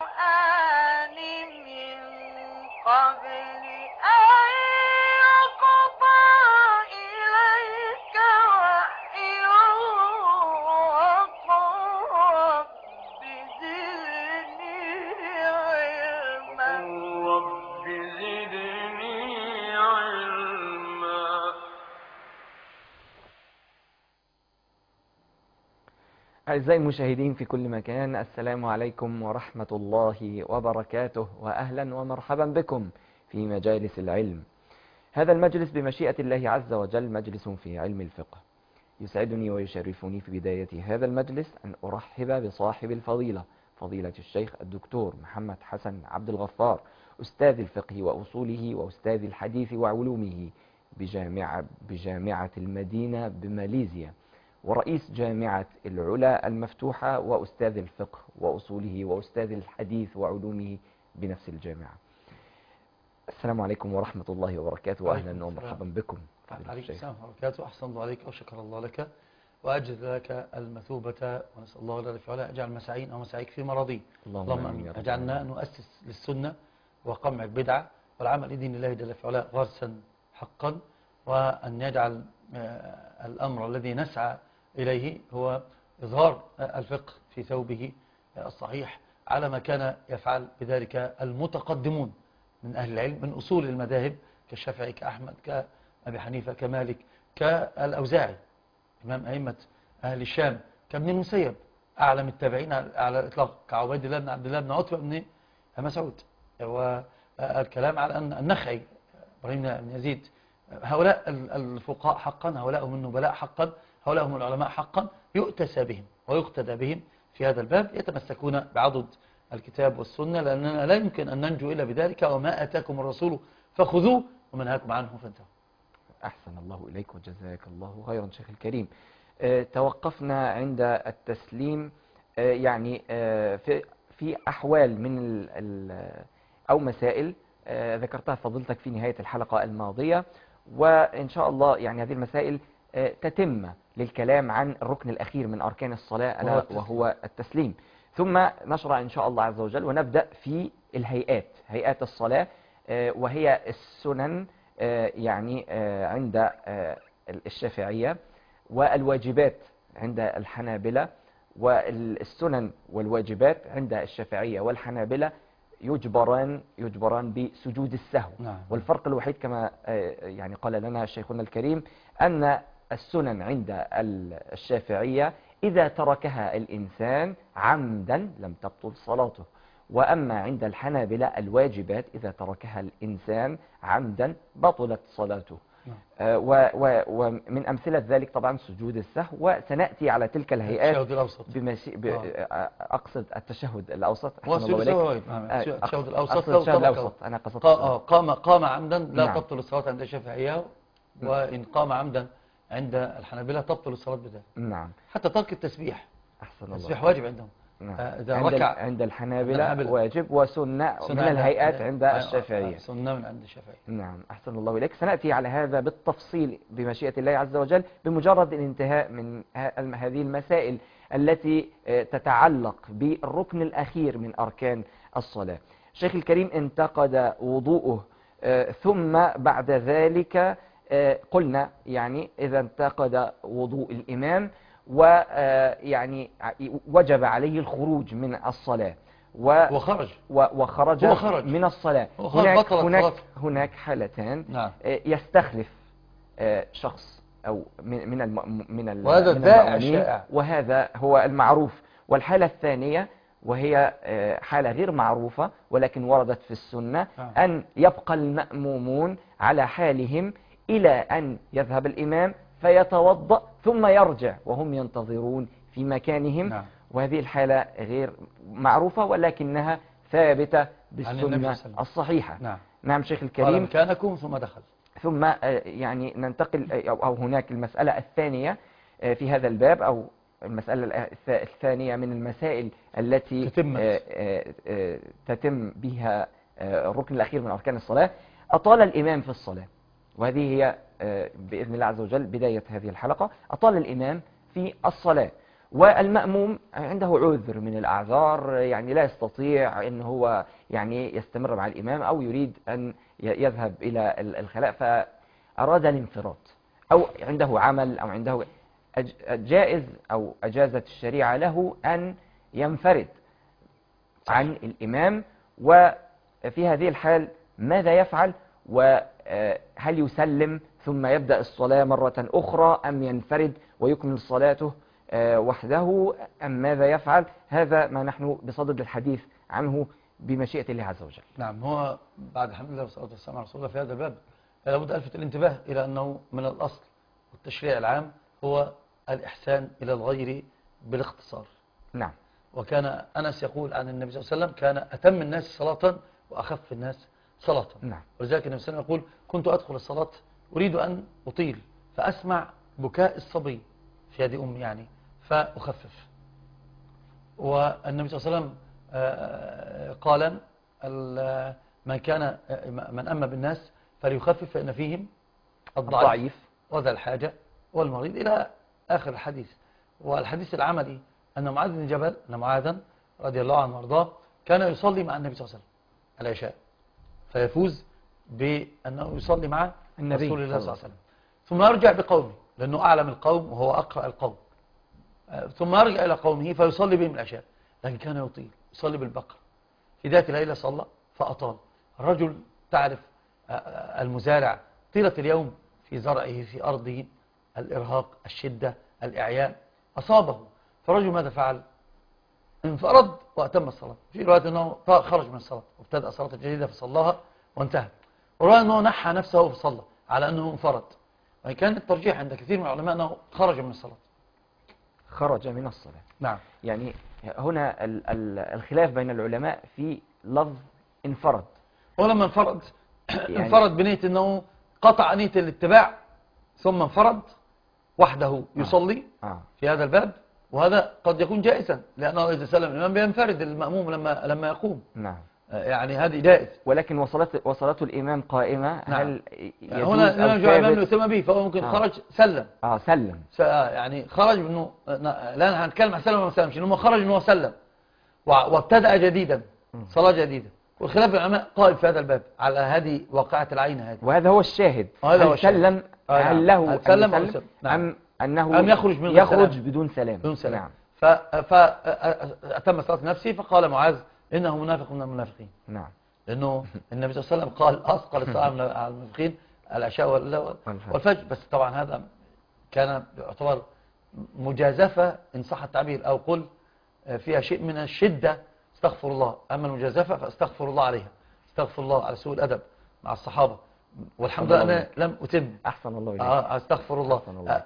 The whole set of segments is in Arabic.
القرآن من قبل أن يقضى إليك وحيه وقل رب زدني علما. أعزائي المشاهدين في كل مكان، السلام عليكم ورحمة الله وبركاته، وأهلا ومرحبا بكم في مجالس العلم. هذا المجلس بمشيئة الله عز وجل مجلس في علم الفقه. يسعدني ويشرفني في بداية هذا المجلس أن أرحب بصاحب الفضيلة، فضيلة الشيخ الدكتور محمد حسن عبد الغفار، أستاذ الفقه وأصوله وأستاذ الحديث وعلومه بجامعة المدينة بماليزيا، ورئيس جامعة العلا المفتوحة، وأستاذ الفقه وأصوله وأستاذ الحديث وعلومه بنفس الجامعة. السلام عليكم ورحمة الله وبركاته، وأهلا ومرحبا بكم. عليكم السلام ورحمة الله وبركاته. أحسن الله عليك وشكر الله لك وأجزل لك المثوبة، ونسأل الله جل وعلا أجعل مساعين أو مساعيك في مرضين. اللهم آمين. أجعلنا نؤسس للسنة وقمع البدعة والعمل لدين الله جل وعلا غرسا حقا، وأن يجعل الأمر الذي نسعى إليه هو إظهار الفقه في ثوبه الصحيح على ما كان يفعل بذلك المتقدمون من أهل العلم من أصول المذاهب كالشافعي كأحمد كأبي حنيفة كمالك كالأوزاعي إمام أئمة أهل الشام كابن المسيب أعلم التابعين على الإطلاق كعبيد الله بن عبد الله بن عتبة بن مسعود، والكلام على أن النخعي إبراهيم بن يزيد، هؤلاء الفقهاء حقا، هؤلاء هم النبلاء حقا، هؤلاء هم العلماء حقا، يؤتسى بهم ويقتدى بهم في هذا الباب، يتمسكون بعضد الكتاب والسنة، لأننا لا يمكن أن ننجو إلا بذلك. وما أتاكم الرسول فخذوه وما نهاكم عنه فانتهوا. أحسن الله إليك وجزاك الله خيرا شيخ الكريم. توقفنا عند التسليم، يعني في أحوال من أو مسائل ذكرتها فضلتك في نهاية الحلقة الماضية، وإن شاء الله يعني هذه المسائل تتم للكلام عن الركن الأخير من أركان الصلاة ألا وهو التسليم. ثم نشرع إن شاء الله عز وجل ونبدأ في الهيئات، هيئات الصلاة، وهي السنن يعني عند الشافعية، والواجبات عند الحنابلة، والسنن والواجبات عند الشافعية والحنابلة يجبران بسجود السهو. نعم. والفرق الوحيد كما يعني قال لنا شيخنا الكريم أن السنن عند الشافعية إذا تركها الإنسان عمدا لم تبطل صلاته، وأما عند الحنابلة الواجبات إذا تركها الإنسان عمدا بطلت صلاته. ومن أمثلة ذلك طبعا سجود السهو، وسنأتي على تلك الهيئات التشهد الأوسط أقصد التشهد الأوسط. التشهد الأوسط أنا قصدت قام عمدا لا نعم. تبطل الصلاة عند الشافعية، وإن قام عمدا عند الحنابلة تبطل الصلاة بذلك. نعم. حتى ترك التسبيح، أحسن الله. التسبيح واجب عندهم. عند الحنابلة واجب، وسنة من الهيئات عند الشافعية. سنة من عند الشافعية. نعم. أحسن الله إليك. سنأتي على هذا بالتفصيل بمشيئة الله عز وجل بمجرد الانتهاء من هذه المسائل التي تتعلق بالركن الأخير من أركان الصلاة. شيخ الكريم انتقد وضوءه، ثم بعد ذلك قلنا يعني إذا انتقد وضوء الإمام ويعني وجب عليه الخروج من الصلاة وخرج من الصلاة. هناك حالتان. نعم. يستخلف شخص أو من وهذا المأمومين، وهذا هو المعروف. والحالة الثانية وهي حالة غير معروفة ولكن وردت في السنة، أن يبقى المأمومون على حالهم إلى أن يذهب الإمام فيتوضأ ثم يرجع وهم ينتظرون في مكانهم. نعم. وهذه الحالة غير معروفة ولكنها ثابتة بالسنة الصحيحة. نعم. نعم شيخ الكريم. قال مكانكم ثم دخل. ثم يعني ننتقل أو هناك المسألة الثانية في هذا الباب، أو المسألة الثانية من المسائل التي تتم بها الركن الأخير من أركان الصلاة. أطال الإمام في الصلاة، وهذه هي بإذن الله عز وجل بداية هذه الحلقة. أطال الإمام في الصلاة، والمأموم عنده عذر من الأعذار، يعني لا يستطيع أن هو يعني يستمر مع الإمام أو يريد أن يذهب إلى الخلاء فأراد الانفراد، أو عنده عمل أو عنده جائز أو أجازت الشريعة له أن ينفرد عن الإمام. وفي هذه الحال ماذا يفعل؟ وهل يسلم ثم يبدأ الصلاة مرة أخرى أم ينفرد ويكمل صلاته وحده أم ماذا يفعل؟ هذا ما نحن بصدد الحديث عنه بمشيئة الله عز وجل. نعم، هو بعد الحمد لله والصلاة والسلام على رسول الله في هذا الباب لابد ألفت الانتباه إلى أنه من الأصل والتشريع العام هو الإحسان إلى الغير بالاختصار. نعم. وكان أنس يقول عن النبي صلى الله عليه وسلم كان أتم الناس صلاة وأخف الناس صلاة. نعم. ولذلك النبي صلى الله عليه وسلم يقول كنت أدخل الصلاة أريد أن أطيل فأسمع بكاء الصبي في يد أمي يعني فأخفف. والنبي صلى الله عليه وسلم قال من أما بالناس فليخفف فإن فيهم الضعيف وذا الحاجة والمريض إلى آخر الحديث. والحديث العملي أن معاذ بن جبل أن معاذا رضي الله عنه وارضاه كان يصلي مع النبي صلى الله عليه وسلم العشاء فيفوز بأنه يصلي مع النبي رسول الله صلى الله عليه وسلم، ثم يرجع بقومه لأنه أعلم القوم وهو أقرأ القوم، ثم يرجع إلى قومه فيصلي بهم العشاء. لكن كان يطيل يصلي بالبقرة. في ذات ليلة صلى فأطال. الرجل تعرف المزارع طيلة اليوم في زرعه في أرضه الإرهاق الشدة الإعياء أصابه، فالرجل ماذا فعل؟ انفرد وأتم الصلاة. في رواية أنه خرج من الصلاة وابتدأ صلاة جديدة فصلاها وانتهى، ورواية أنه نحى نفسه فصلى على أنه انفرد. وإن كان الترجيح عند كثير من العلماء أنه خرج من الصلاة. خرج من الصلاة. نعم. يعني هنا الخلاف بين العلماء في لفظ انفرد. ولما انفرد يعني انفرد بنية أنه قطع نية الاتباع ثم انفرد وحده يصلي في هذا الباب، وهذا قد يكون جائزا لأنه إذا سلم الإمام بينفرد المأموم لما يقوم. نعم. يعني هذه جائز. ولكن وصلاة الإمام قائمة. نعم. هل هنا الإمام جاء الإمام يتم به فهو ممكن خرج سلم. سلم. يعني خرج منه، لا هنتكلم عن سلم وما سلمش، إنه خرج منه سلم وابتدأ جديدا صلاة جديدة. والخلاف العلماء قائم في هذا الباب على هذه واقعة العين هذه. وهو هو الشاهد. هل سلم؟ هل له أن يسلم أم أنه يخرج بدون سلام؟ بدون سلام. نعم. فأتم صلاة نفسه فقال معاذ إنه منافق من المنافقين. نعم. لأنه النبي صلى الله عليه وسلم قال أثقل الصلاة على المنافقين العشاء والفجر. بس طبعا هذا كان يعتبر مجازفة إن صح التعبير، أو قل فيها شيء من الشدة. استغفر الله. أما المجازفة فاستغفر الله عليها، استغفر الله على سوء الأدب مع الصحابة. والحمد لله أنا لم أتم. أحسن الله إليك. استغفر الله.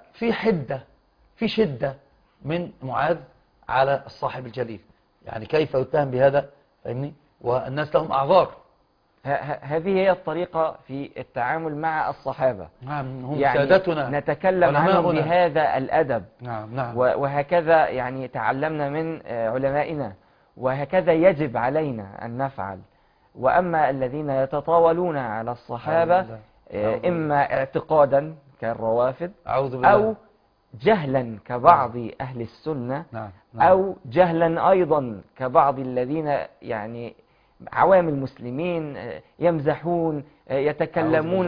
في شدة من معاذ على الصاحب الجليل. يعني كيف يتهم بهذا؟ فاهمني؟ والناس لهم أعذار. هذه هي الطريقة في التعامل مع الصحابة. نعم، هم يعني سادتنا نتكلم عنهم بهذا الأدب. نعم نعم. وهكذا يعني تعلمنا من علمائنا، وهكذا يجب علينا أن نفعل. وأما الذين يتطاولون على الصحابة إما اعتقادا كالروافد أو جهلا كبعض أهل السنة. نعم. أو جهلا أيضا كبعض الذين يعني عوام المسلمين يمزحون يتكلمون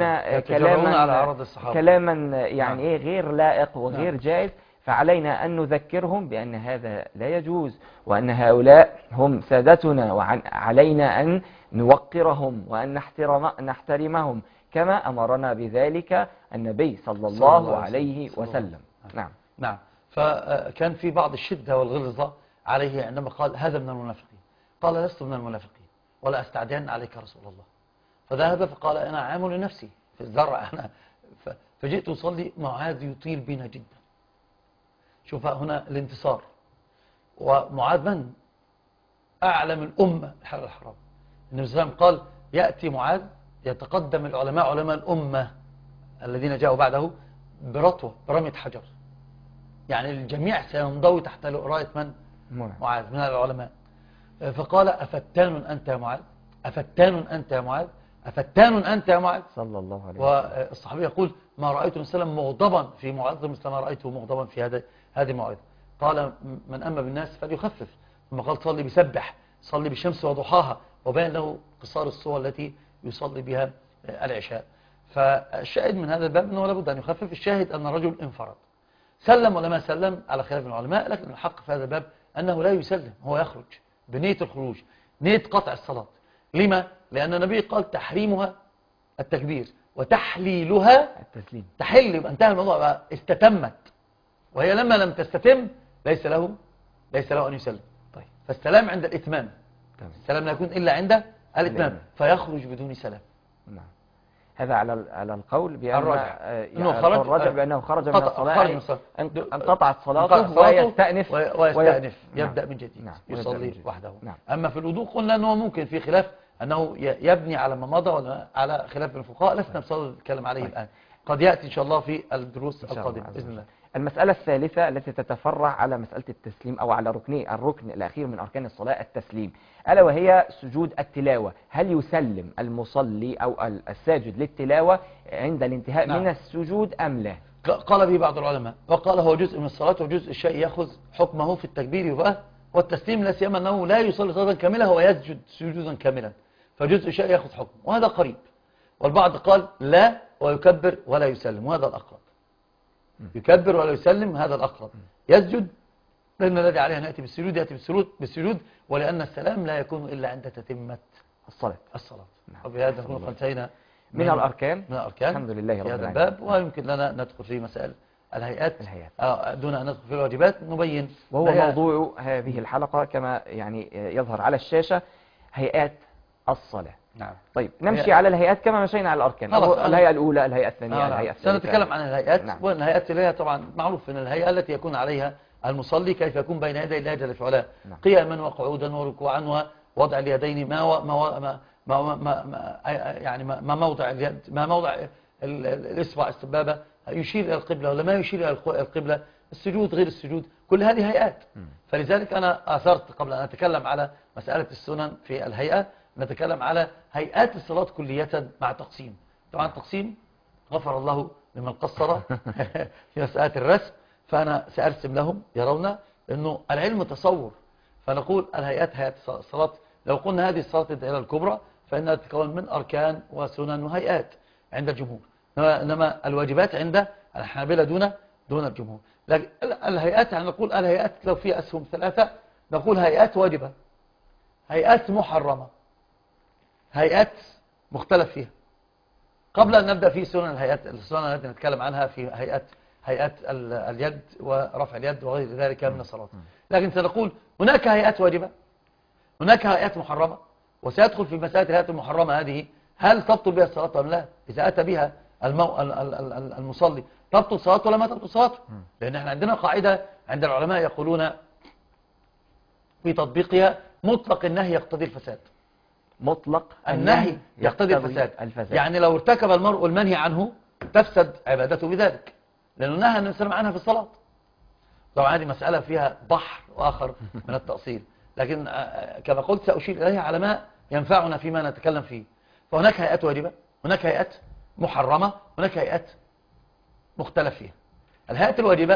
كلاما يعني غير لائق وغير جائز. فعلينا أن نذكرهم بأن هذا لا يجوز، وأن هؤلاء هم سادتنا، وعلينا أن نوقرهم وأن نحترمهم كما أمرنا بذلك النبي صلى الله عليه وسلم. نعم. نعم. فكان في بعض الشدة والغلظة عليه عندما قال هذا من المنافقين. قال لست من المنافقين ولا أستعدين عليك رسول الله. فذهب فقال أنا عامل لنفسي في الزرع أنا فجئت أصلي. معاذ يطيل بنا جدا. شوف هنا الانتصار. ومعاذ من أعلم الأمة الحلال الحرام. النبي صلى الله عليه وسلم قال يأتي معاذ يتقدم العلماء علماء الأمة الذين جاءوا بعده برطوة برمية حجر. يعني الجميع سينضوي تحت راية من؟ معاذ من العلماء. فقال أفتان أنت يا معاذ، أفتان أنت يا معاذ، أفتان أنت يا معاذ صلى الله عليه وسلم. والصحابي يقول ما رأيت النبي صلى الله عليه وسلم مغضبا في معاذ مثل ما رأيته مغضبا في هذه الموعظة. قال من أما بالناس فليخفف، ثم قال صلي بسبح، صلي بالشمس وضحاها، وبين له قصار الصور التي يصلي بها العشاء. فالشاهد من هذا الباب أنه لابد أن يخفف. الشاهد أن رجل انفرد سلم ولا ما سلم على خلاف العلماء، لكن الحق في هذا الباب أنه لا يسلم، هو يخرج بنية الخروج، نية قطع الصلاة. لما؟ لأن النبي قال تحريمها التكبير وتحليلها التسليم. تحل، يبقى انتهى الموضوع بقى، استتمت، وهي لما لم تستتم ليس له أن يسلم. طيب. فالسلام عند الإتمام، تمام. السلام لا يكون إلا عند الإتمام، فيخرج بدون سلام. نعم. هذا على القول بأن الراجح بأنه خرج من الصلاة، انقطعت صلاته ويستأنف يبدأ من جديد. نعم. يصلي وحده. نعم. أما في الوضوء قلنا أنه ممكن في خلاف أنه يبني على ما مضى ولا على خلاف الفقهاء، لسنا بصدد نتكلم عليه الآن، قد يأتي إن شاء الله في الدروس القادمة بإذن الله. المسألة الثالثة التي تتفرع على مسألة التسليم أو على الركن الأخير من أركان الصلاة التسليم، ألا وهي سجود التلاوة. هل يسلم المصلي أو الساجد للتلاوة عند الانتهاء من السجود أم لا؟ قال به بعض العلماء، وقال هو جزء من الصلاة، وجزء الشيء يأخذ حكمه في التكبير والتسليم، لا سيما أنه لا يصلي صلاة كاملة، هو يسجد سجودا كاملا، فجزء الشيء يأخذ حكمه، وهذا قريب. والبعض قال لا، ويكبر ولا يسلم، وهذا الأقرب. يكبر ولا يسلم، هذا الأقرب. يسجد لأن الذي عليه أن يأتي بالسجود يأتي بالسجود، ولأن السلام لا يكون إلا عند تتمة الصلاة. وبهذا نكون قد انتهينا من الأركان. الحمد لله رب العالمين. هذا الباب، ويمكن لنا ندخل في مسائل الهيئات دون أن ندخل في الواجبات، نبين وهو موضوع هذه الحلقة كما يعني يظهر على الشاشة، هيئات الصلاة. نعم. طيب نمشي على الهيئات كما مشينا على الأركان. الهيئة الأولى، الهيئة الثانية، الهيئة الثالثة. سنتكلم عن الهيئات. نعم. والهيئات اللي هي طبعا معروف ان الهيئة التي يكون عليها المصلي كيف يكون بين يدي الله جل في علاه، قياما وقعودا وركوعا ووضع اليدين، يعني ما موضع اليد، ما موضع الإصبع السبابة، يشير إلى القبلة ولا ما يشير إلى القبلة، السجود غير السجود، كل هذه هيئات. فلذلك أنا أثرت قبل أن أتكلم على مسألة السنن في الهيئة نتكلم على هيئات الصلاة كلية مع تقسيم. طبعا التقسيم غفر الله لمن قصر في مسألة الرسم، فأنا سأرسم لهم يرون أنه العلم تصور. فنقول الهيئات هيئات الصلاة، لو قلنا هذه الصلاة الدائرة الكبرى فإنها تتكون من أركان وسنن وهيئات عند الجمهور، إنما الواجبات عند الحنابلة دون الجمهور. لكن الهيئات نقول الهيئات لو فيها أسهم ثلاثة، نقول هيئات واجبة، هيئات محرمة، هيئات مختلف فيها. قبل أن نبدأ في سنن الهيئات، السنن التي نتكلم عنها في هيئات اليد ورفع اليد وغير ذلك من الصلاة. لكن سنقول هناك هيئات واجبة، هناك هيئات محرمة، وسيدخل في مسألة الهيئات المحرمة هذه هل تبطل بها الصلاة أم لا؟ إذا أتى بها المصلي تبطل صلاته ولا ما تبطل صلاته؟ لأن احنا عندنا قاعدة عند العلماء يقولون في تطبيقها مطلق النهي يقتضي الفساد. مطلق النهي يقتضي الفساد. يعني لو ارتكب المرء المنهي عنه تفسد عبادته بذلك، لأنه نهى أن يسلم عنها في الصلاة. طبعا هذه مسألة فيها بحر آخر من التأصيل، لكن كما قلت سأشير إليها على ما ينفعنا فيما نتكلم فيه. فهناك هيئات واجبة، هناك هيئات محرمة، هناك هيئات مختلف فيها. الهيئات الواجبة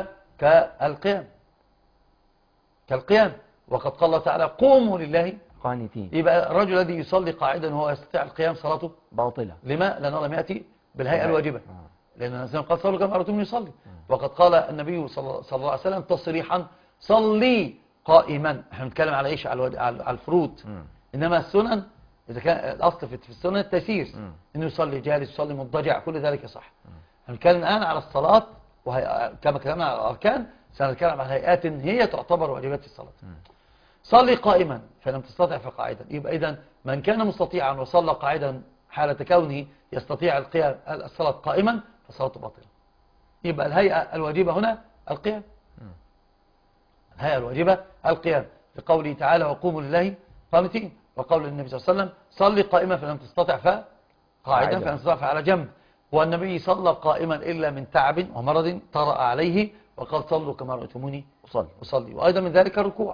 كالقيام، وقد قال الله تعالى قوموا لله قانتين. يبقى الرجل الذي يصلي قاعدا وهو يستطيع القيام صلاته باطلة. لما؟ لأنه لم يأتي بالهيئة الواجبة. لأن النبي قال صلوا كما رأيتم يصلي، وقد قال النبي صلى الله عليه وسلم تصريحا صلي قائما. احنا بنتكلم على ايش؟ على الفروض. انما السنن اذا كان الاصل في السنن التيسير، انه يصلي جالس، يصلي مضطجع، كل ذلك صح. هنتكلم الان على الصلاة، كما كلامنا على الاركان سنتكلم عن هيئات هي تعتبر واجبات الصلاة. صلي قائما فلم تستطع فقاعدا. يبقى اذا من كان مستطيعا وصلى قاعدا حالة كونه يستطيع القيام الصلاة قائما فصلاته باطلة. يبقى الهيئة الواجبة هنا القيام. الهيئة الواجبة القيام، لقوله تعالى وقوموا لله قانتين، وقول النبي صلى الله عليه وسلم صلي قائما فلم تستطع فقاعدا فلم تستطع فعلى جنب. والنبي صلى قائما إلا من تعب ومرض طرأ عليه، وقال صلوا كما رأيتموني أصلي. وأيضا من ذلك الركوع.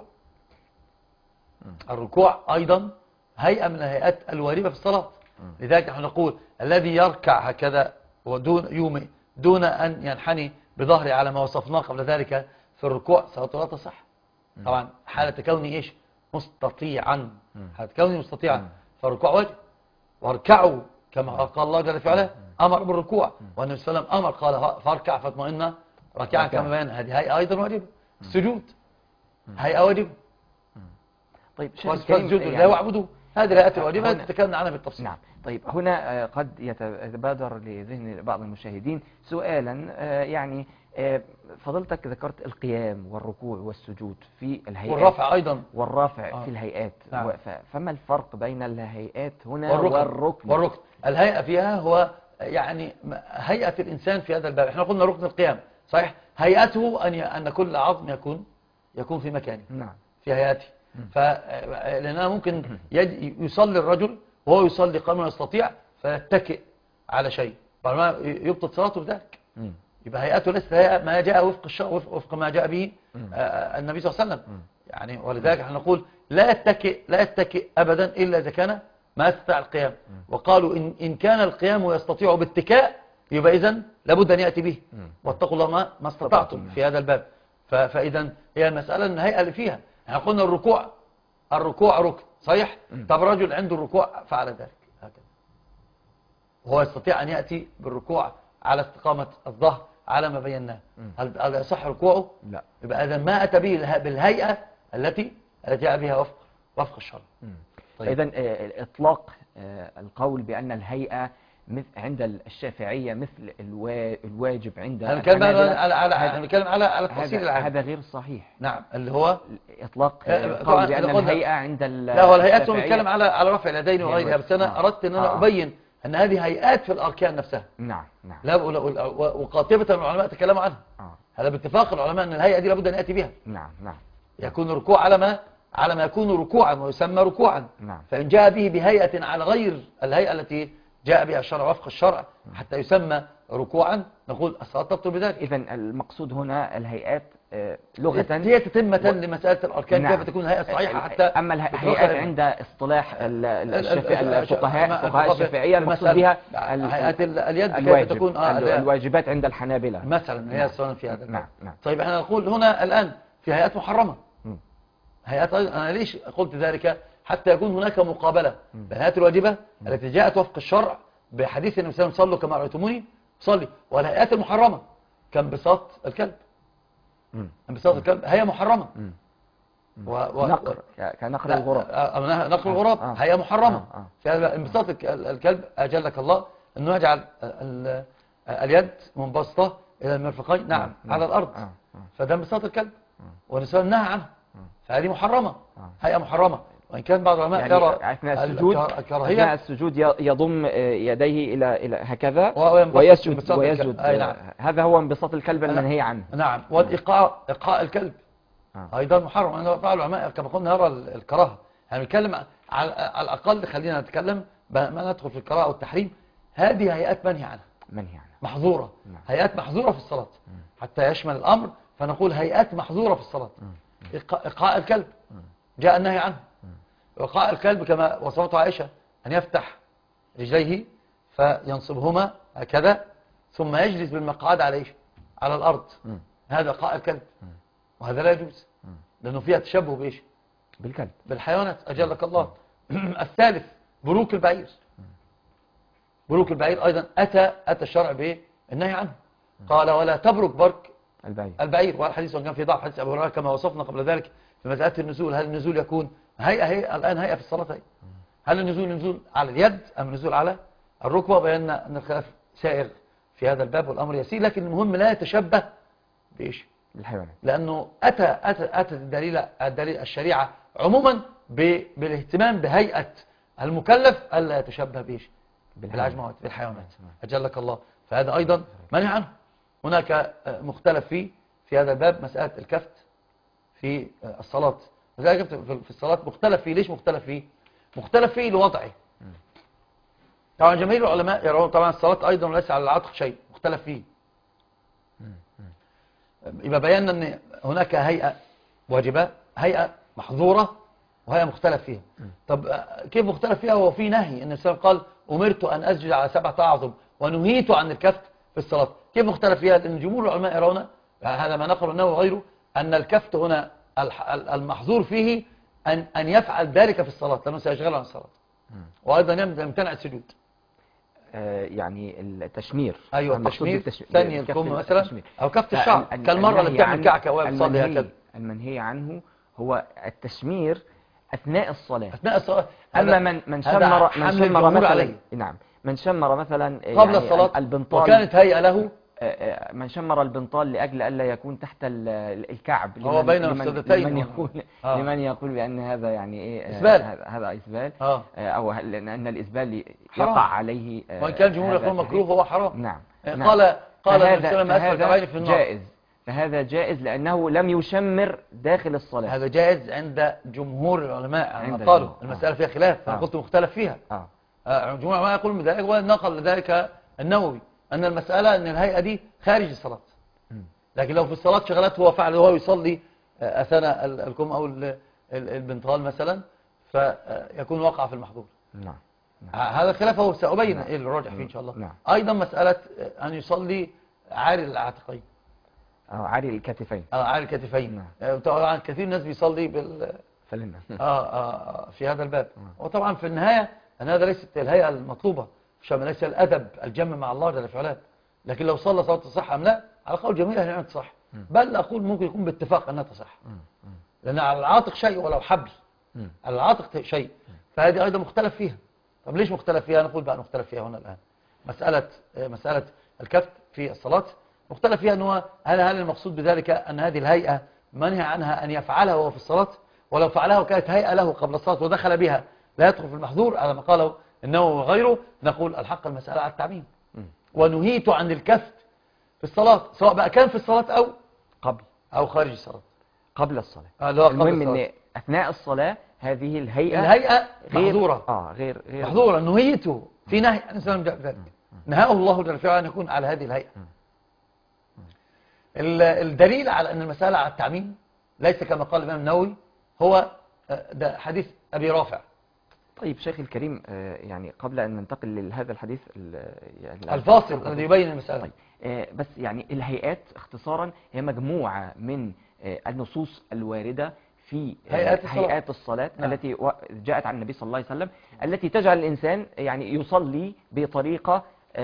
الركوع أيضا هيئة من الهيئات الواجبة في الصلاة. لذلك نحن نقول الذي يركع هكذا ودون يومئ دون أن ينحني بظهره على ما وصفناه قبل ذلك في الركوع صلاته لا تصح. طبعا حالة كوني إيش؟ مستطيعا. حالة كوني مستطيعا، فالركوع واجب. واركعوا كما قال الله جل وعلا، أمر بالركوع، والنبي صلى الله عليه وسلم أمر قال فاركع فاطمئن راكعا كما بين. هذه هيئة أيضا واجبة. السجود هيئة واجبة. طيب فاسجدوا لله واعبدوا. هذه الهيئات الواجبة تكلمنا عنها بالتفصيل. نعم. طيب هنا قد يتبادر لذهن بعض المشاهدين سؤالا، يعني فضلتك ذكرت القيام والركوع والسجود في الهيئات والرفع أيضا، والرافع في الهيئات. نعم. فما الفرق بين الهيئات هنا والركن؟ والركن الهيئة فيها هو يعني هيئة الإنسان في هذا الباب. احنا قلنا ركن القيام صحيح، هيئته أن كل عظم يكون في مكانه. نعم. في هيئته. لأنها ممكن يصلي الرجل وهو يصلي قائما يستطيع فيتكئ على شيء، فما يبطل صلاته بذلك. يبقى هيئته ليست هيئة ما جاء وفق ما جاء به النبي صلى الله عليه وسلم. يعني ولذلك احنا نقول لا يتكئ أبدا إلا إذا كان ما يستطيع القيام. وقالوا إن كان القيام يستطيع باتكاء يبقى إذن لابد أن يأتي به. واتقوا الله ما استطعتم في هذا الباب. فإذا هي المسألة الهيئة اللي فيها. احنا قلنا الركوع ركن صحيح. طب رجل عنده الركوع فعل ذلك هكذا، وهو يستطيع أن يأتي بالركوع على استقامة الظهر على ما بيناه، هل يصح ركوعه؟ لا. يبقى إذا ما أتى به بالهيئة التي جاء بها وفق الشرع. طيب. إذن إطلاق القول بأن الهيئة عند الشافعية مثل الواجب عند هنتكلم على التفصيل العام. هذا غير صحيح. نعم، اللي هو إطلاق القول بأن الهيئة عند لا، هو الهيئات بنتكلم على رفع اليدين وغيرها، بس أنا أردت أن أنا أبين أن هذه هيئات في الأركان نفسها. نعم نعم. لا وقاطبة العلماء تكلموا عنها. هذا باتفاق العلماء أن الهيئة دي لابد أن يأتي بها. نعم نعم. يكون ركوع على ما يكون ركوعا ويسمى ركوعا. نعم. فإن جاء به بهيئة على غير الهيئة التي جاء بها الشرع وفق الشرع حتى يسمى ركوعا نقول الصلاة تبطل بذلك. إذن المقصود هنا الهيئات لغة هي تتمة لمسألة الأركان. نعم. كيف تكون الهيئة صحيحة حتى أما الهيئات عند اصطلاح فقهاء الشافعية المقصود بها هيئات اليد كيف تكون الواجبات عند الحنابلة مثلا. هي الصلاة في هذا. نعم نعم. طيب احنا نقول هنا الآن في هيئات محرمة. هيئات أنا ليش قلت ذلك؟ حتى يكون هناك مقابلة بين الهيئات الواجبة التي جاءت وفق الشرع بحديث النبي صلى الله عليه وسلم صلوا كما رأيتموني صلي، والهيئات المحرمة كانبساط الكلب. انبساط الكلب هي محرمة. كنقر الغراب. نقر الغراب هي محرمة. في انبساط الكلب أجلك الله أنه يجعل اليد منبسطة إلى المرفقين. نعم على الأرض. فده انبساط الكلب والنساء نهى عنه، فهذه محرمة. هيئة محرمة. وإن كان بعض العلماء يعني يرى أثناء السجود يضم يديه إلى هكذا ويسجد. نعم. هذا هو انبساط الكلب المنهي عنه. نعم. والإيقاع الكلب أيضا محرم. أنا بعض العلماء كما قلنا يرى الكراهة. يعني نتكلم على الأقل، خلينا نتكلم ما ندخل في الكراهة والتحريم. هذه هيئات منهي عنها محظورة. هيئات محظورة في الصلاة حتى يشمل الأمر. فنقول هيئات محظورة في الصلاة. إيقاع الكلب جاء النهي عنه. إيقاع الكلب كما وصفته عائشة أن يفتح رجليه فينصبهما هكذا ثم يجلس بالمقعد على الأرض. هذا إيقاع الكلب، وهذا لا يجوز لأنه فيها تشبه بإيش؟ بالكلب، بالحيوانات أجلك الله. الثالث بروك البعير. بروك البعير أيضا أتى الشرع بالنهي عنه. قال ولا تبرك برك البعير. والحديث كان في ضعف حديث أبو هريرة كما وصفنا قبل ذلك في مسألة النزول. هل النزول يكون هيئة الآن هيئة في الصلاة؟ هل النزول نزول على اليد أم النزول على الركبة؟ بينا أن الخلاف سائغ في هذا الباب والأمر يسير، لكن المهم لا يتشبه بإيش؟ بالحيوانات. لأنه أتى الدليل الشريعة عموما بالاهتمام بهيئة المكلف ألا يتشبه بإيش؟ بالعجمات بالحيوانات أجلك الله. فهذا أيضا منهي عنه. هناك مختلف في هذا الباب مسألة الكفت في الصلاة. لذلك في الصلاة مختلف فيه. ليش مختلف فيه؟ مختلف فيه لوضعه. طبعا جماهير العلماء يرون طبعا الصلاة أيضا ليس على العتق شيء، مختلف فيه. يبقى بينا أن هناك هيئة واجبة، هيئة محظورة، وهيئة مختلف فيها. طب كيف مختلف فيها وفي نهي؟ أن الإسلام قال أمرت أن أسجد على 7 أعظم ونهيت عن الكفت في الصلاة. كيف مختلف فيها؟ لأن جمهور العلماء يرون هذا ما نقل النووي وغيره أن الكفت هنا المحظور فيه أن يفعل ذلك في الصلاة لأنه سيشغل عن الصلاة، وأيضا يمتنع السجود. يعني التشمير. أيوة التشمير، ثاني الكم مثلا أو كفت الشعر كالمرة اللي بتعمل كعكة وهي بتصلي هكذا. المنهي عنه هو التشمير أثناء الصلاة. أثناء الصلاة. أما من شمر مثلا، نعم، من شمر مثلا قبل الصلاة البنطال، وكانت هيئة له، من شمر البنطال لأجل ألا يكون تحت الكعب، هو بين مفسدتين لمن يقول بأن هذا يعني إيه إسبال، هذا إسبال، أو لأن الإسبال يقع حرام عليه، وإن كان الجمهور يقول مكروه هو حرام. نعم. قال هذا في جائز، فهذا جائز لأنه لم يشمر داخل الصلاة. هذا جائز عند جمهور العلماء، قالوا المسألة فيها خلاف، أنا قلت مختلف فيها. جمهور العلماء يقولون بذلك، ونقل لذلك النووي أن المسألة أن الهيئة دي خارج الصلاة، لكن لو في الصلاة شغلته هو فعل وهو يصلي أثناء الكم أو البنطال مثلا فيكون وقع في المحظور. نعم. هذا خلافه سأبين إيه الراجح فيه إن شاء الله. أيضا مسألة أن يصلي عاري العاتقين، عاري الكتفين، عاري الكتفين. طبعا كثير الناس بيصلي فلنا في هذا الباب. وطبعا في النهاية أن هذا ليست الهيئة المطلوبة، ليس الأدب الجم مع الله جل في علاه. لكن لو صلى صلاة تصح أم لا، على قول جميع أهل العلم تصح، بل أقول ممكن يكون باتفاق أنها تصح، لأن على العاتق شيء ولو حبل، على العاتق شيء، فهذه أيضا مختلف فيها. طب ليش مختلف فيها؟ نقول بقى مختلف فيها هنا الآن. مسألة الكفت في الصلاة مختلف فيها أنه هل المقصود بذلك أن هذه الهيئة منهي عنها أن يفعلها وهو في الصلاة، ولو فعلها وكانت هيئة له قبل الصلاة ودخل بها لا يدخل في المحظور على ما قاله النووي وغيره؟ نقول الحق المسألة على التعميم، ونهيت عن الكفت في الصلاة، سواء بقى كان في الصلاة أو قبل أو خارج الصلاة، قبل الصلاة. المهم أن أثناء الصلاة هذه الهيئة محظورة، غير محظورة. نهيته في نهي عن الإسلام ذلك، نهاه الله جل وعلا أن يكون على هذه الهيئة. الدليل على أن المسألة على التعميم ليس كما قال الإمام النووي هو ده حديث أبي رافع. طيب شيخ الكريم، يعني قبل أن ننتقل لهذا الحديث يعني الفاصل الذي يبين المسألة، طيب بس يعني الهيئات اختصارا هي مجموعة من النصوص الواردة في هيئات الصلاة التي جاءت عن النبي صلى الله عليه وسلم، التي تجعل الإنسان يعني يصلي بطريقة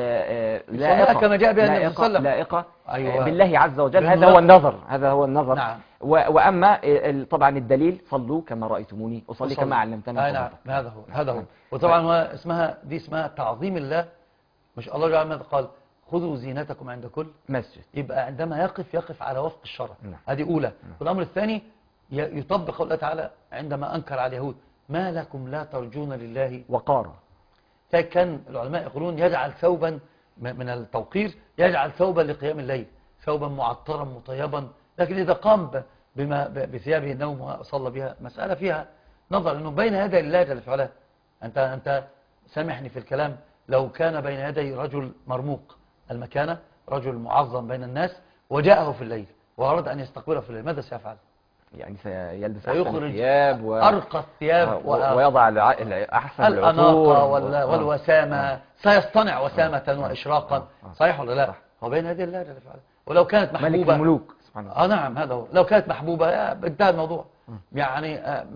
لائقة كما جاء بها النبي صلى الله عليه وسلم، لائقة بالله عز وجل. هذا هو النظر. نعم. وأما طبعا الدليل صلوا كما رأيتموني أصلي كما علمتنا. نعم. هذا هو. وطبعا هو اسمها تعظيم الله. مش الله جل وعلا قال خذوا زينتكم عند كل مسجد، يبقى عندما يقف على وفق الشرع. هذه أولى. والأمر الثاني يطبق قول الله تعالى عندما أنكر على اليهود ما لكم لا ترجون لله وقارا. فكان العلماء يقولون يجعل ثوبا من التوقير، يجعل ثوبا لقيام الليل، ثوبا معطرا مطيبا، لكن إذا قام بثيابه النوم وصلى بها مسألة فيها نظر أنه بين يدي الله جل في علاه. أنت سامحني في الكلام، لو كان بين يدي رجل مرموق المكانة، رجل معظم بين الناس، وجاءه في الليل وأراد أن يستقبله في الليل، ماذا سيفعل؟ يعني سيلبس أحسن الثياب أرقى الثياب ويضع أحسن الأناقة والوسامة، سيصطنع وسامة وإشراقا، صحيح ولا لا؟ هو بين يدي الله جل وعلا. ولو كانت محبوبة، ملك الملوك سبحانه وتعالى. نعم هذا هو. لو كانت محبوبة انتهى الموضوع. يعني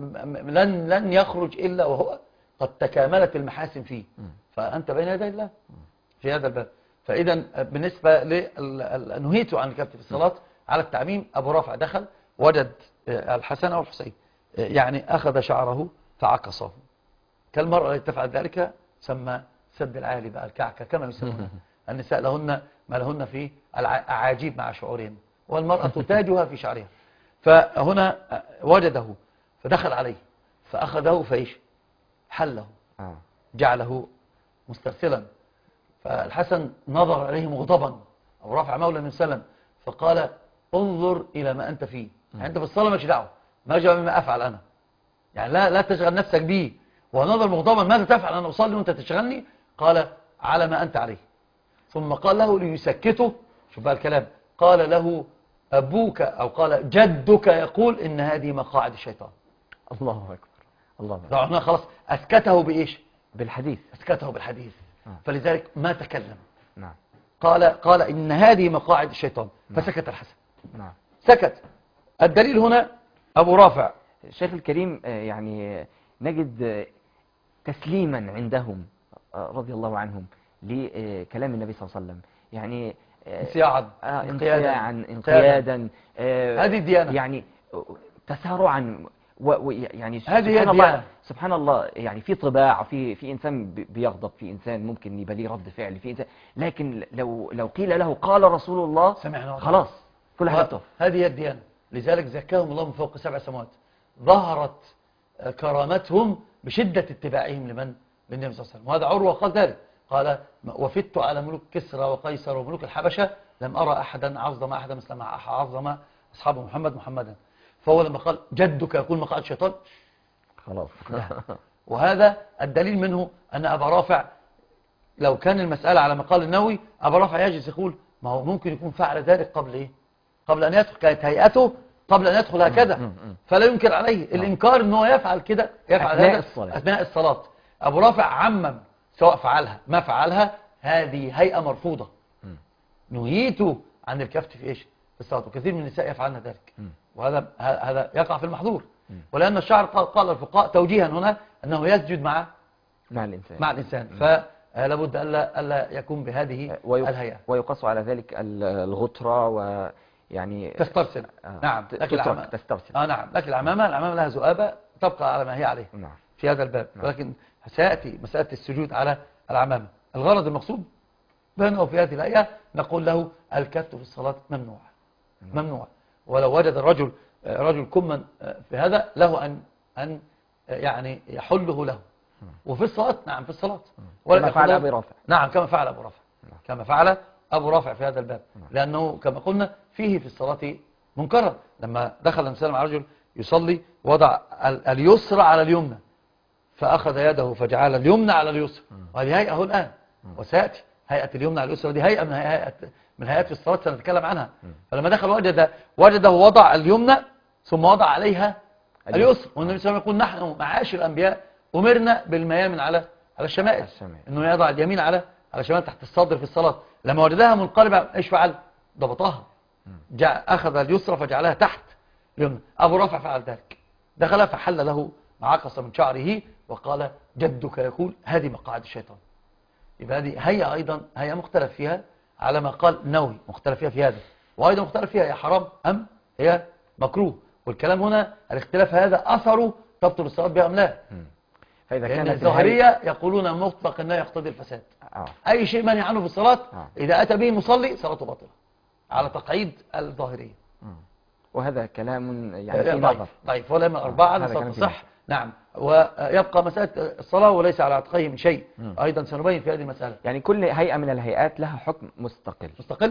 لن يخرج إلا وهو قد تكاملت المحاسن فيه. فأنت بين يدي الله في هذا الباب. فإذا بالنسبة نهيت عن الكفت في الصلاة على التعميم. أبو رافع دخل وجد الحسن أو الحسين، يعني أخذ شعره فعكصه كالمرأة التي تفعل ذلك، سمى سد العالي بقى الكعكة كما يسمونها النساء، لهن ما لهن في الأعاجيب مع شعورهن، والمرأة تاجها في شعرها. فهنا وجده فدخل عليه فأخذه فإيش حله، جعله مسترسلا. فالحسن نظر عليه مغضبا، أو رافع مولى النبي صلى الله عليه وسلم، فقال انظر إلى ما أنت فيه، يعني أنت في الصلاة مالكش دعوة، ما جاء مما أفعل أنا، يعني لا تشغل نفسك به. ونظر مغضبا ماذا تفعل، أنا أصلي وأنت تشغلني؟ قال على ما أنت عليه. ثم قال له ليسكته، شوف بقى الكلام، قال له أبوك أو قال جدك يقول إن هذه مقاعد الشيطان. الله أكبر. الله أكبر. طبعا خلاص أسكته بإيش؟ بالحديث. أسكته بالحديث. فلذلك ما تكلم. نعم. قال إن هذه مقاعد الشيطان، فسكت الحسن. نعم. سكت. الدليل هنا أبو رافع. الشيخ الكريم يعني نجد تسليما عندهم رضي الله عنهم لكلام النبي صلى الله عليه وسلم، يعني انقيادا انقيادا هذه الديانة، يعني تسارعا ويعني سبحان الله، يعني في طباع، في انسان بيغضب، في انسان ممكن يبقى ليه رد فعل، في انسان لكن لو قيل له قال رسول الله سمعنا خلاص كل حاجه تقف. هذه هي الديانة، لذلك زكاهم الله من فوق 7 سماوات. ظهرت كرامتهم بشدة اتباعهم للنبي صلى الله عليه وسلم. وهذا عروة قال ذلك، قال وفدت على ملوك كسرى وقيصر وملوك الحبشة لم أرى أحدا عظم أحدا مثل ما عظم أصحاب محمدا. فهو لما قال جدك يقول مقعد شيطان خلاص وهذا الدليل منه أن أبا رافع لو كان المسألة على مقال النووي، أبا رافع يجلس يقول ما هو ممكن يكون فعل ذلك قبل إيه؟ قبل أن يدخل، كانت هيئته قبل أن يدخل هكذا، فلا ينكر عليه الإنكار أنه يفعل كده، يفعل هذا أثناء الصلاة. أبو رافع عمم سواء فعلها ما فعلها، هذه هيئة مرفوضة، نهيت عن الكفت في إيش؟ في الصلاة. وكثير من النساء يفعلن ذلك، وهذا يقع في المحظور. ولأن الشعر قال الفقهاء توجيها هنا أنه يسجد مع الإنسان، فلابد ألا يكون بهذه الهيئة. ويقص على ذلك الغطرة ويعني تسترسل. نعم تسترسل. نعم، لكن العمامة لها ذؤابة تبقى على ما هي عليه في هذا الباب. ولكن سيأتي مسألة السجود على العمامة. الغرض المقصود بأنه في هذه الآية نقول له الكف في الصلاة ممنوع. ولو وجد رجل كما في هذا له أن يعني يحله له. وفي الصلاة نعم في الصلاة كما فعل أبو رافع. نعم كما فعل أبو رافع، كما فعل أبو رافع في هذا الباب، لأنه كما قلنا فيه في الصلاة منكرا. لما دخل النبي صلى الله عليه وسلم على رجل يصلي وضع اليسرى على اليمنى، فأخذ يده فجعل اليمنى على اليسرى، وهذه هيئة الآن وسيأتي هيئة اليمنى على اليسرى، دي هيئة من هيئات في الصلاة سنتكلم عنها. فلما دخل وجده وضع اليمنى ثم وضع عليها اليسرى. والنبي صلى الله عليه وسلم يقول نحن معاشر الأنبياء أمرنا بالميامن على الشمائل، إنه يضع اليمين على الشمال تحت الصدر في الصلاة. لما وجدها منقلبة إيش فعل؟ ضبطها، أخذ اليسرى فجعلها تحت اليمنى. أبو رافع فعل ذلك، دخل فحل له عقص من شعره وقال جدك يقول هذه مقاعد الشيطان. يبقى هذه هي أيضا هي مختلف فيها على ما قال النووي، مختلف فيها في هذا، وأيضا مختلف فيها هي حرام أم هي مكروه. والكلام هنا الاختلاف هذا أثره تبطل الصلاة بها أم لا. فإذا كان الظاهرية يقولون مطلق أنه يقتضي الفساد. أي شيء منهي عنه في الصلاة إذا أتى به مصلي صلاته باطلة على تقعيد الظاهرية. وهذا كلام يعني في نظر ضعيف ولا من الأربعة الصلاة صح. نعم. ويبقى مسألة الصلاة وليس على عتقيه من شيء. أيضا سنبين في هذه المسألة. يعني كل هيئة من الهيئات لها حكم مستقل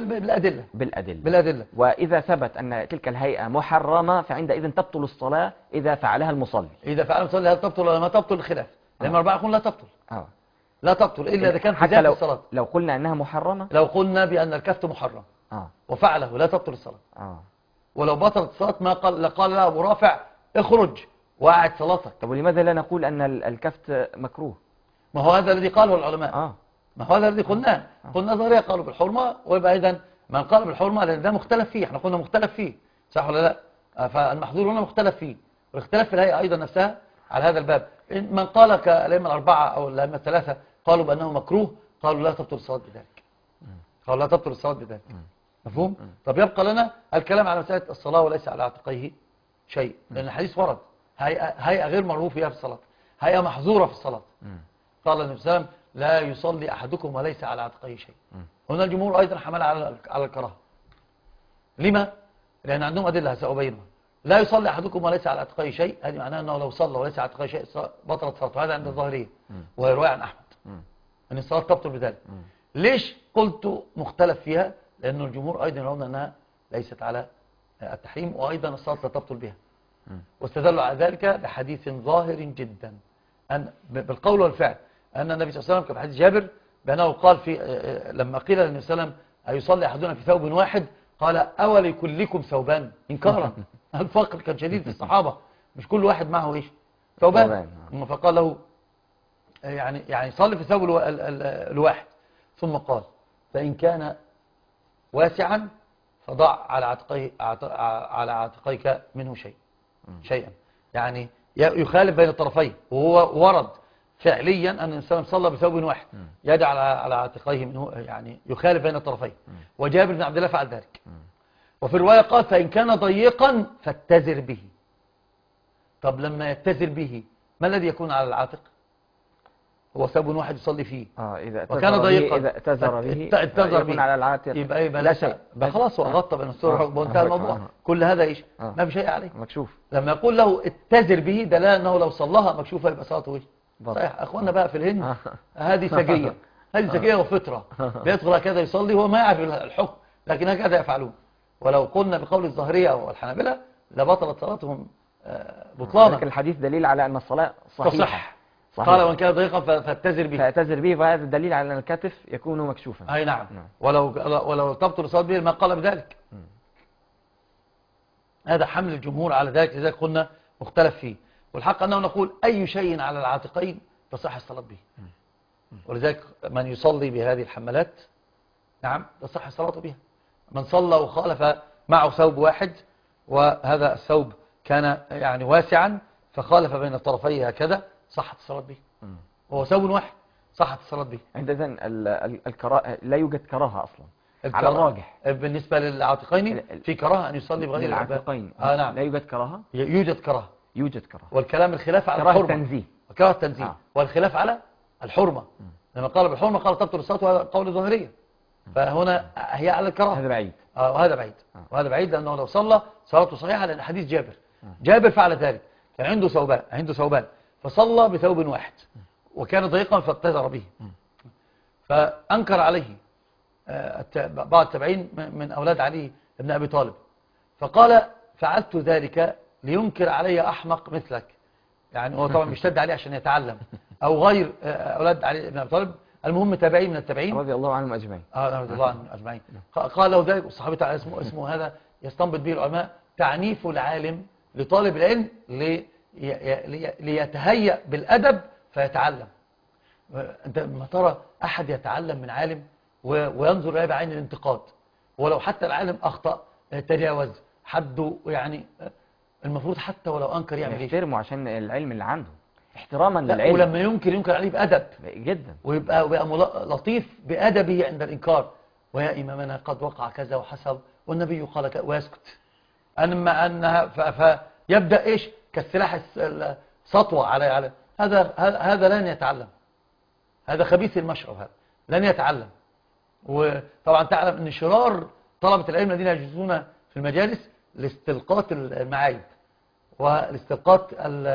بالأدلة. وإذا ثبت أن تلك الهيئة محرمة فعندئذ تبطل الصلاة إذا فعلها المصلي. إذا فعلها المصلي هل تبطل ولا ما تبطل؟ الخلاف. لأن الأربعة يقول لا تبطل. لا تبطل إلا إذا كان في ذات الصلاة. لو قلنا أنها محرمة، لو قلنا بأن الكف محرم وفعله لا تبطل الصلاة. ولو بطلت الصلاة ما قال لا أبو رافع اخرج وقعد صلاتك. طب ولماذا لا نقول أن الكفت مكروه؟ ما هو هذا الذي قاله العلماء. ما هو هذا الذي قلناه. قلنا ظاهرية قالوا بالحرمة، ويبقى إذن من قال بالحرمة لأن ده مختلف فيه. احنا قلنا مختلف فيه صح ولا لا؟ فالمحظور هنا مختلف فيه، والاختلاف في الهيئة أيضا نفسها على هذا الباب. من قال كالأئمة الأربعة أو الأئمة الثلاثة قالوا بأنه مكروه، قالوا لا تبطل الصلاة بذلك. مفهوم؟ طب يبقى لنا الكلام على مسألة الصلاة وليس على عاتقيه شيء، لأن الحديث ورد هيئة غير مرغوب فيها في الصلاة، هيئة محظورة في الصلاة. قال النبي صلى الله عليه وسلم لا يصلي أحدكم وليس على عاتقيه شيء. هنا الجمهور أيضا حمل على الكراهة. لما؟ لأن عندهم أدلة سأبينها. لا يصلي أحدكم وليس على عاتقيه شيء، هذه معناها أنه لو صلى وليس على عاتقيه شيء بطلت صلاته. هذا عند الظاهرية وهي رواية عن أحمد أن الصلاة تبطل بذلك. ليش قلت مختلف فيها؟ لأن الجمهور أيضا يرون أنها ليست على التحريم، وأيضا الصلاة لا تبطل بها. واستدلوا على ذلك بحديث ظاهر جدا بالقول والفعل، أن النبي صلى الله عليه وسلم كما حديث جابر بأنه قال لما قيل للنبي صلى الله عليه وسلم أيصلي أحدنا في ثوب واحد قال أولي كلكم ثوبان إنكارا. الفقر كان شديد في الصحابة، مش كل واحد معه إيش ثوبان. فقال له يعني صلي في ثوب الواحد، ثم قال فإن كان واسعا فضع على عاتقيك منه شيئا، يعني يخالف بين الطرفين. وهو ورد فعليا أن الإنسان صلى بثوب واحد يدع على عاتقيه منه، يعني يخالف بين الطرفين. وجابر بن عبد الله فعل ذلك. وفي الرواية قال فإن كان ضيقا فاتزر به. طب لما يتزر به ما الذي يكون على العاتق؟ هو ثوب واحد يصلي فيه. إذا وكان ضيقا إذا اتزر به يكون على العاتق يبقى لا شيء، خلاص هو غطى بين السور وانتهى الموضوع. كل هذا ايش؟ ما في شيء عليه، مكشوف. لما يقول له اتزر به دلاله انه لو صلاها مكشوفه يبقى صلاته ايش؟ صحيح. اخواننا بقى في الهند هذه سجيه، هذه سجيه وفطره. بيدخل هكذا يصلي وهو ما يعرف الحكم، لكن هكذا يفعلون. ولو قلنا بقول الظاهريه والحنابلة لبطلت صلاتهم بطلانا. لكن الحديث دليل على ان الصلاه صحيحه. قال وان كان ضيقا فاتزر به. فاتزر به، فهذا دليل على ان الكتف يكون مكشوفا. اي نعم. ولو تبطل الصلاه به ما قال بذلك. هذا حمل الجمهور على ذلك، لذلك قلنا مختلف فيه. والحق انه نقول اي شيء على العاتقين تصح الصلاه به. ولذلك من يصلي بهذه الحملات نعم تصح الصلاه بها. من صلى وخالف معه ثوب واحد، وهذا الثوب كان يعني واسعا فخالف بين الطرفين هكذا، صحت الصلاة به. هو ثوب واحد صحت الصلاة به. عندئذ الكراهه لا يوجد كراهه اصلا على الراجح. بالنسبة للعاتقين في كراهه أن يصلي بغير العاتقين. نعم. لا يوجد كراهه. يوجد كراهه. يوجد كراهه. والكلام الخلاف على كراهه الحرمة. تنزيه. كراهه التنزيه. والخلاف على الحرمة. لما قال بالحرمة قال تبطل الصلاة، وهذا قول ظاهرية. فهنا هي على الكراهه. هذا بعيد. وهذا بعيد. وهذا بعيد لأنه لو صلى صلاته صحيحة، لأن حديث جابر فعل ذلك. كان عنده ثوبان فصلى بثوب واحد وكان ضيقا فاتزر به. فأنكر عليه بعض التابعين من أولاد علي بن أبي طالب، فقال فعلت ذلك لينكر علي أحمق مثلك. يعني هو طبعا بيشتد عليه عشان يتعلم، أو غير أولاد علي بن أبي طالب، المهم تابعين من التابعين رضي الله عنهم أجمعين. رضي الله عنهم أجمعين. قال له ذلك، والصحابي تعالى اسمه هذا يستنبط به العلماء تعنيف العالم لطالب العلم ليتهيأ بالأدب فيتعلم. أنت ما ترى أحد يتعلم من عالم وينظر إليه بعين الانتقاد، ولو حتى العالم أخطأ تجاوز حده، يعني المفروض حتى ولو أنكر يعمل إيه؟ يحترمه عشان العلم اللي عنده، احتراما للعلم. ولما ينكر عليه بأدب جدا، ويبقى لطيف بأدبه عند الإنكار. ويا إمامنا قد وقع كذا وحصل والنبي قال كذا، ويسكت. أما أنها فيبدأ إيش كالسلاح السطوة على هذا لن يتعلم. هذا خبيث المشرب، هذا لن يتعلم. وطبعا تعلم أن شرار طلبة العلم الذين يجلسون في المجالس لاستلقاط المعايب والاستلقاط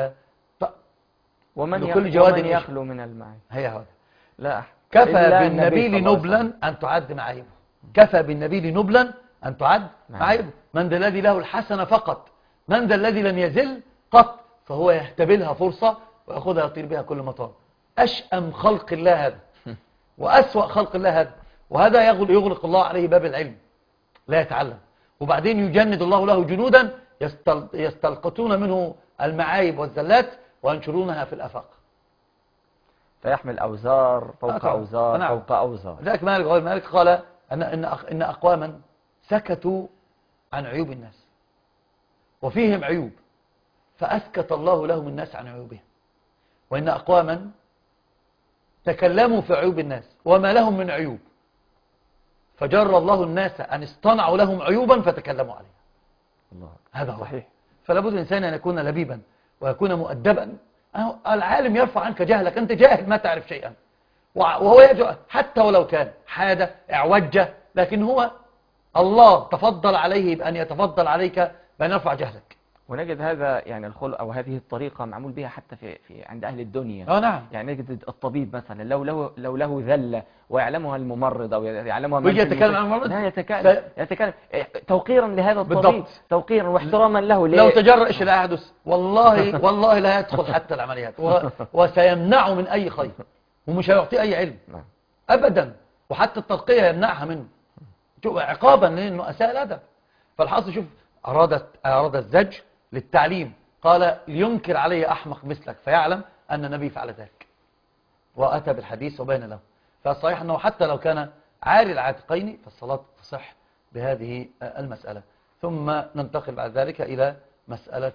ومن يخلو من المعايب. هي هذا. لا كفى بالنبيل نبلا أن تعد معايبه. كفى بالنبيل نبلا أن تعد معايبه. من ذا الذي له الحسنة فقط، من ذا الذي لم يزل قط، فهو يهتبلها فرصة ويأخذها يطير بها كل مطار. أشأم خلق الله هذا وأسوأ خلق الله هذا، وهذا يغلق الله عليه باب العلم، لا يتعلم. وبعدين يجند الله له جنودا يستلقطون منه المعايب والزلات وينشرونها في الآفاق، فيحمل أوزار فوق أوزار فوق أوزار. ذلك مالك قال إن أقواما سكتوا عن عيوب الناس وفيهم عيوب فأسكت الله لهم الناس عن عيوبهم، وإن أقواما تكلموا في عيوب الناس وما لهم من عيوب فجر الله الناس أن اصطنعوا لهم عيوبا فتكلموا عليها. الله. هذا هو صحيح. فلا بد الإنسان أن يكون لبيبا ويكون مؤدبا. العالم يرفع عنك جهلك، أنت جاهل ما تعرف شيئا، وهو يجب حتى ولو كان حادة اعوجة، لكن هو الله تفضل عليه بأن يتفضل عليك بأن يرفع جهلك. ونجد هذا يعني الخلق أو هذه الطريقة معمول بها حتى في عند أهل الدنيا. نعم. يعني نجد الطبيب مثلا لو له ذلة ويعلمها الممرض أو يعلمها ويجي يتكلم عن الممرض، لا يتكلم توقيرا لهذا الطبيب. بالضبط. توقيرا واحتراما له. لو تجرأ ايش لا يحدث، والله لا يدخل حتى العمليات وسيمنعه من أي خير ومش هيعطيه أي علم أبدا، وحتى الترقية يمنعها منه عقابا لأنه أساء الأدب. فالحاصل شوف أراد الزج للتعليم، قال لينكر علي أحمق مثلك فيعلم أن النبي فعل ذلك، وأتى بالحديث وبين له. فالصحيح أنه حتى لو كان عاري العاتقين فالصلاة تصح بهذه المسألة. ثم ننتقل بعد ذلك إلى مسألة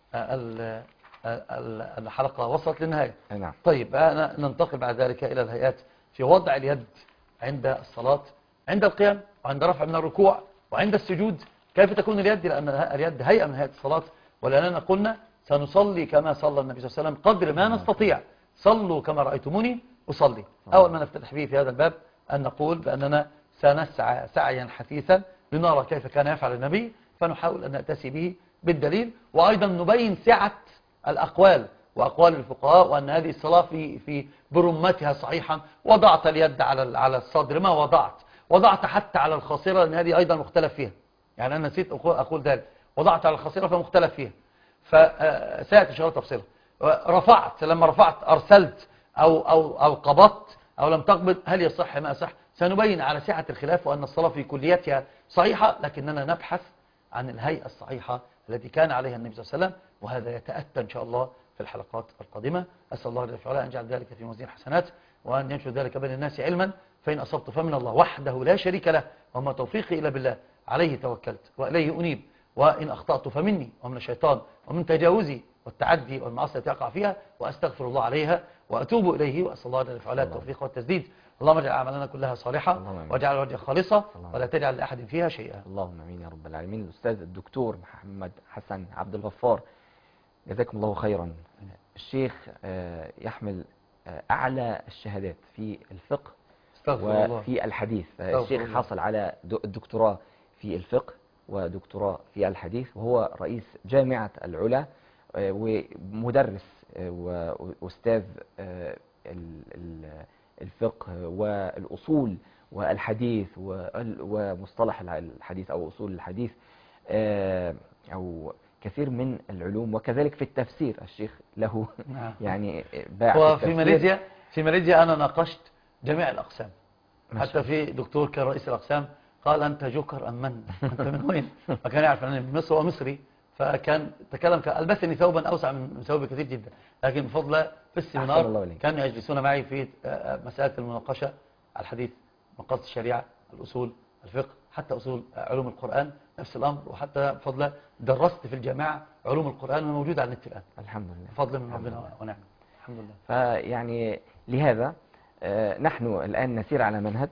الحلقة وصلت للنهاية. نعم. طيب ننتقل بعد ذلك إلى الهيئات في وضع اليد عند الصلاة، عند القيام وعند رفع من الركوع وعند السجود. كيف تكون اليد؟ لأن اليد هيئة من هيئة الصلاة، ولأننا قلنا سنصلي كما صلى النبي صلى الله عليه وسلم قدر ما نستطيع. صلوا كما رأيتموني أصلي. أول ما نفتتح به في هذا الباب أن نقول بأننا سنسعى سعيا حثيثا لنرى كيف كان يفعل النبي، فنحاول أن نأتسي به بالدليل، وأيضا نبين سعة الأقوال وأقوال الفقهاء، وأن هذه الصلاة في برمتها صحيحا. وضعت اليد على الصدر ما وضعت حتى على الخاصرة، لأن هذه أيضا مختلف فيها، يعني أنا نسيت أقول ذلك، وضعت على الخاصرة فمختلف فيها، فسأتي إن شاء الله تفصيلها. رفعت، لما رفعت أرسلت أو قبضت أو لم تقبض، هل يصح ما يصح؟ سنبين على سعة الخلاف، وأن الصلاة في كليتها صحيحة، لكننا نبحث عن الهيئة الصحيحة التي كان عليها النبي صلى الله عليه وسلم، وهذا يتأتى إن شاء الله في الحلقات القادمة. أسأل الله جل وعلا أن يجعل ذلك في موازين حسنات، وأن ينشر ذلك بين الناس علما. فإن أصبت فمن الله وحده لا شريك له، وما توفيقي إلا بالله، عليه توكلت وإليه أنيب. وإن أخطأت فمني ومن الشيطان ومن تجاوزي والتعدي والمعصية التي أقع فيها، وأستغفر الله عليها وأتوب إليه، وأسأل الله جل وعلا التوفيق والتسديد. اللهم اجعل أعمالنا كلها صالحة، واجعل وجهك خالصة، ولا تجعل لأحد فيها شيئا. اللهم امين يا رب العالمين. الأستاذ الدكتور محمد حسن عبد الغفار، جزاكم الله خيرا. الشيخ يحمل أعلى الشهادات في الفقه وفي الحديث. الشيخ حصل على الدكتوراه في الفقه ودكتوراه في الحديث، وهو رئيس جامعة العلا ومدرس وأستاذ الفقه والأصول والحديث ومصطلح الحديث أو أصول الحديث أو كثير من العلوم، وكذلك في التفسير الشيخ له يعني باع. وفي ماليزيا أنا ناقشت جميع الأقسام، حتى في دكتور كان رئيس الأقسام قال أنت جوكر أم من؟ أنت من وين؟ فكان يعرف أنني من مصر ومصري، فكان تكلم ألبسني ثوبا أوسع من ثوبي كثير جدا، لكن بفضل في السيمينار كانوا يجلسون معي في مسألة المناقشة، الحديث، مقاصد الشريعة، الأصول، الفقه، حتى أصول علوم القرآن نفس الأمر. وحتى بفضل درست في الجامعة علوم القرآن وموجود على النت الآن، الحمد لله، بفضل من ربنا ونعم، الحمد لله. فيعني لهذا نحن الآن نسير على منهج،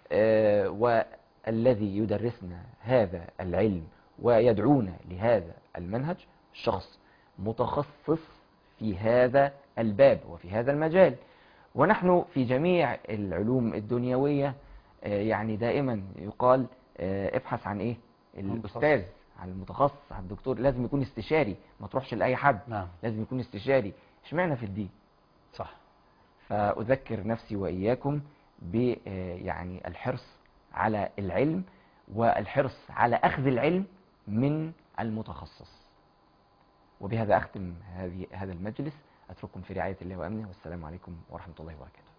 والذي يدرسنا هذا العلم ويدعونا لهذا المنهج شخص متخصص في هذا الباب وفي هذا المجال. ونحن في جميع العلوم الدنيوية يعني دائما يقال ابحث عن ايه؟ الأستاذ، عن المتخصص، عن الدكتور. لازم يكون استشاري، ما تروحش لأي حد. نعم. لازم يكون استشاري. اشمعنى في الدين؟ صح. فأذكر نفسي وإياكم يعني الحرص على العلم والحرص على أخذ العلم من المتخصص. وبهذا أختم هذا المجلس، أترككم في رعاية الله وأمنه، والسلام عليكم ورحمة الله وبركاته.